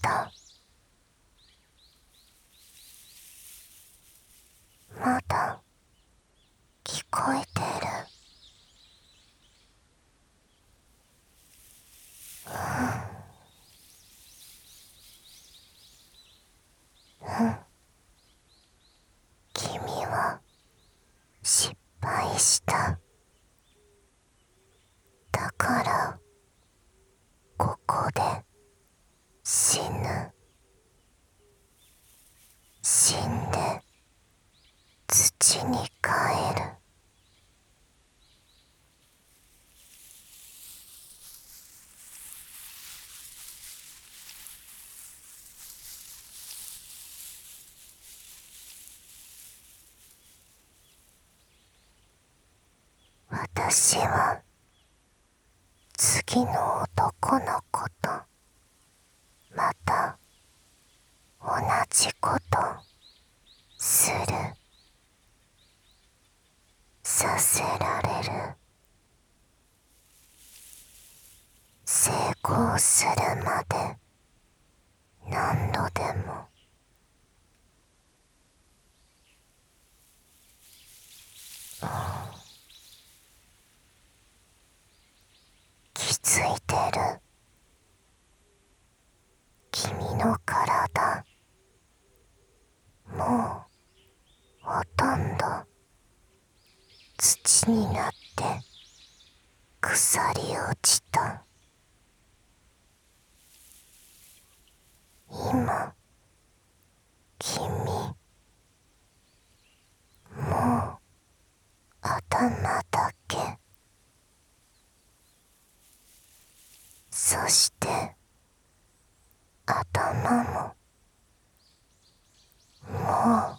た。まだ聞こえてる。君は失敗した。だからここで死ぬ。死んで土に帰る。私は次の男の子とまた同じことする。させられる。成功するまで何度でも。気づいてる。君の体もうほとんど土になって腐り落ちた。今君もう頭だけ、そして頭もも